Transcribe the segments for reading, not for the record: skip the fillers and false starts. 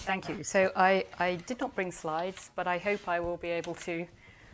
Thank you. So I did not bring slides, but I hope I will be able to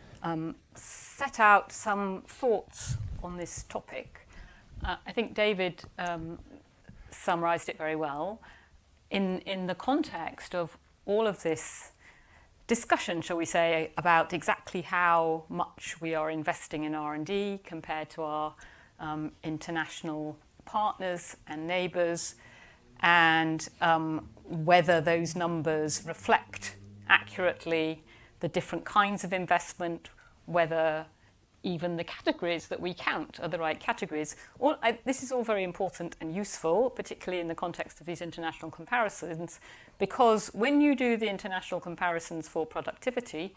set out some thoughts on this topic. I think David summarized it very well. In the context of all of this discussion, shall we say, about exactly how much we are investing in R&D compared to our international partners and neighbours, and whether those numbers reflect accurately the different kinds of investment, whether even the categories that we count are the right categories. This is all very important and useful, particularly in the context of these international comparisons, because when you do the international comparisons for productivity,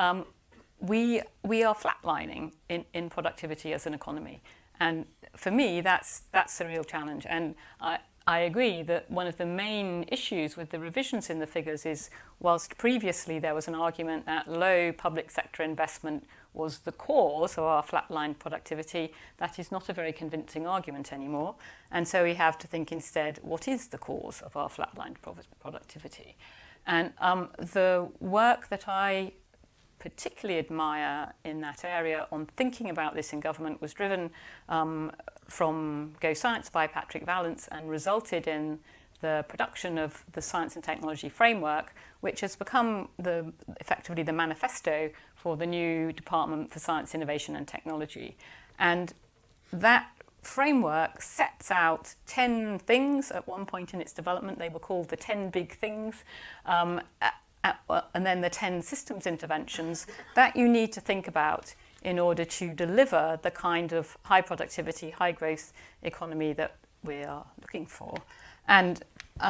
we are flatlining in productivity as an economy. And for me, that's a real challenge. And I agree that one of the main issues with the revisions in the figures is, whilst previously there was an argument that low public sector investment was the cause of our flatline productivity, that is not a very convincing argument anymore. And so we have to think instead, what is the cause of our flatline productivity? And the work that I particularly admire in that area on thinking about this in government was driven from Go Science by Patrick Vallance and resulted in the production of the Science and Technology Framework, which has become effectively the manifesto for the new Department for Science, Innovation and Technology. And that framework sets out 10 things. At one point in its development, they were called the 10 big things. And then the 10 systems interventions that you need to think about in order to deliver the kind of high productivity, high growth economy that we are looking for. And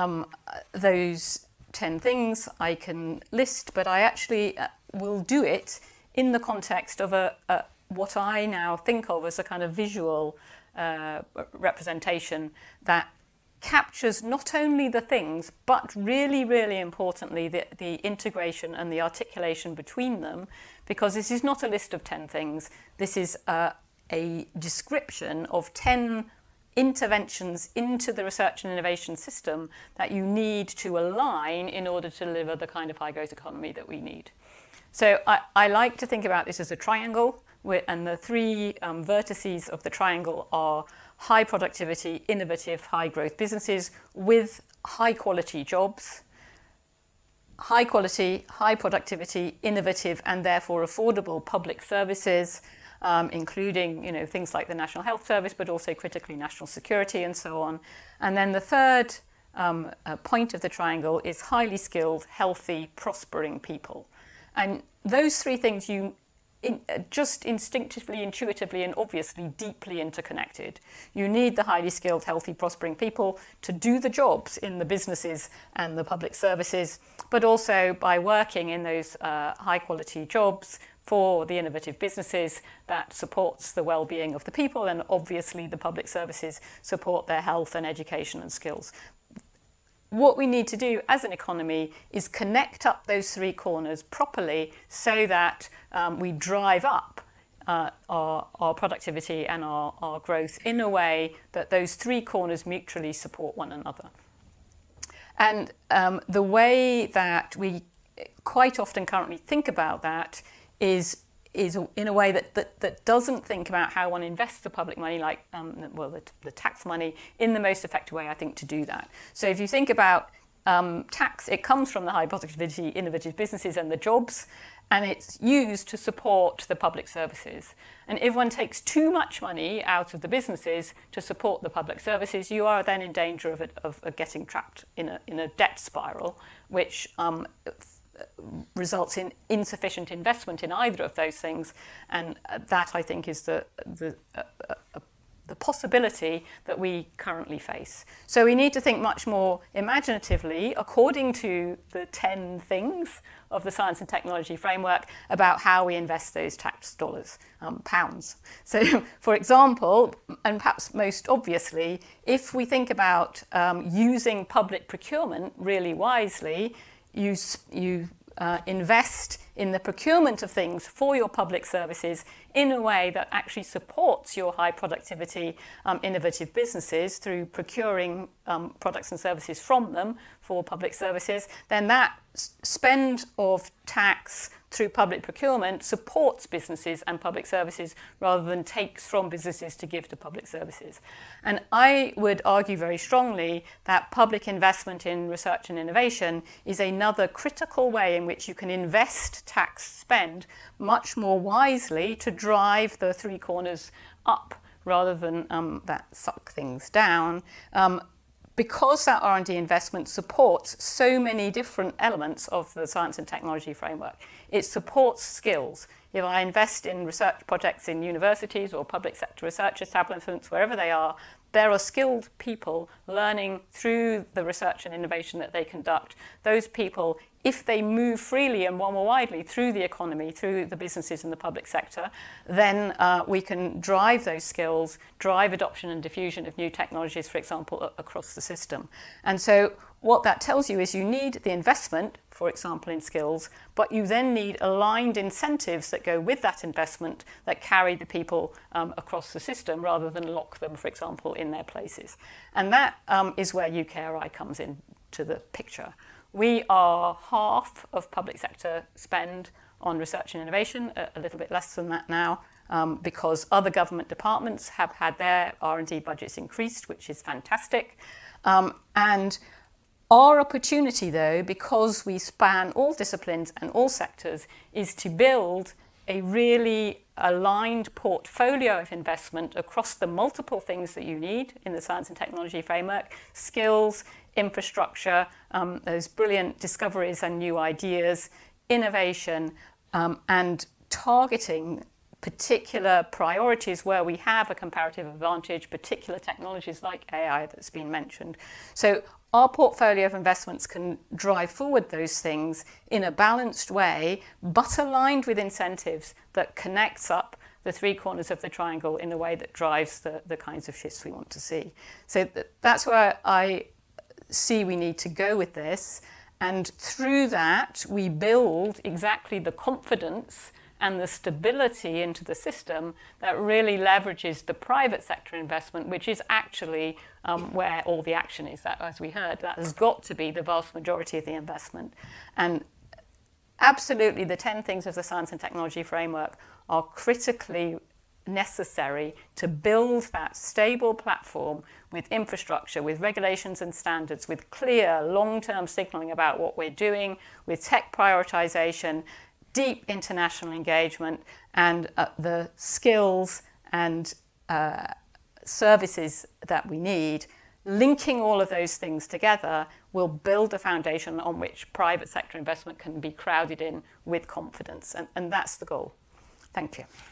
those 10 things I can list, but I actually will do it in the context of what I now think of as a kind of visual representation that captures not only the things, but really, really importantly, the integration and the articulation between them, because this is not a list of 10 things. This is a description of 10 interventions into the research and innovation system that you need to align in order to deliver the kind of high growth economy that we need. So I like to think about this as a triangle, and the three vertices of the triangle are high productivity, innovative, high growth businesses with high quality jobs, high quality, high productivity, innovative and therefore affordable public services, including things like the National Health Service, but also critically national security and so on. And then the third point of the triangle is highly skilled, healthy, prospering people. And those three things just instinctively, intuitively, and obviously deeply interconnected. You need the highly skilled, healthy, prospering people to do the jobs in the businesses and the public services, but also by working in those high-quality jobs for the innovative businesses that supports the well-being of the people, and obviously the public services support their health and education and skills. What we need to do as an economy is connect up those three corners properly so that we drive up our productivity and our growth in a way that those three corners mutually support one another. And the way that we quite often currently think about that is in a way that doesn't think about how one invests the public money, like the tax money, in the most effective way, I think, to do that. So if you think about tax, it comes from the high productivity, innovative businesses and the jobs, and it's used to support the public services. And if one takes too much money out of the businesses to support the public services, you are then in danger of getting trapped in a debt spiral, which results in insufficient investment in either of those things, and that I think is the possibility that we currently face. So we need to think much more imaginatively, according to the 10 things of the Science and Technology Framework, about how we invest those tax dollars, pounds. So, for example, and perhaps most obviously, if we think about using public procurement really wisely, you invest in the procurement of things for your public services in a way that actually supports your high productivity, innovative businesses through procuring products and services from them for public services, then that spend of tax through public procurement supports businesses and public services rather than takes from businesses to give to public services. And I would argue very strongly that public investment in research and innovation is another critical way in which you can invest tax spend much more wisely to drive the three corners up rather than that suck things down. Because that R&D investment supports so many different elements of the science and technology framework. It supports skills. If I invest in research projects in universities or public sector research establishments, wherever they are, there are skilled people learning through the research and innovation that they conduct. Those people, if they move freely and more widely through the economy, through the businesses and the public sector, then we can drive those skills, drive adoption and diffusion of new technologies, for example, across the system. And so what that tells you is you need the investment, for example, in skills, but you then need aligned incentives that go with that investment that carry the people across the system rather than lock them, for example, in their places. And that is where UKRI comes into the picture. We are half of public sector spend on research and innovation, a little bit less than that now, because other government departments have had their R&D budgets increased, which is fantastic. And our opportunity, though, because we span all disciplines and all sectors, is to build a really aligned portfolio of investment across the multiple things that you need in the science and technology framework: skills, infrastructure, those brilliant discoveries and new ideas, innovation, and targeting particular priorities where we have a comparative advantage, particular technologies like AI that's been mentioned. So our portfolio of investments can drive forward those things in a balanced way, but aligned with incentives that connects up the three corners of the triangle in a way that drives the kinds of shifts we want to see. So that's where I see we need to go with this. And through that, we build exactly the confidence and the stability into the system that really leverages the private sector investment, which is actually where all the action is. That, as we heard, that has got to be the vast majority of the investment. And absolutely, the 10 things of the science and technology framework are critically necessary to build that stable platform with infrastructure, with regulations and standards, with clear long-term signaling about what we're doing, with tech prioritization, deep international engagement, and the skills and services that we need. Linking all of those things together will build a foundation on which private sector investment can be crowded in with confidence. And that's the goal. Thank you.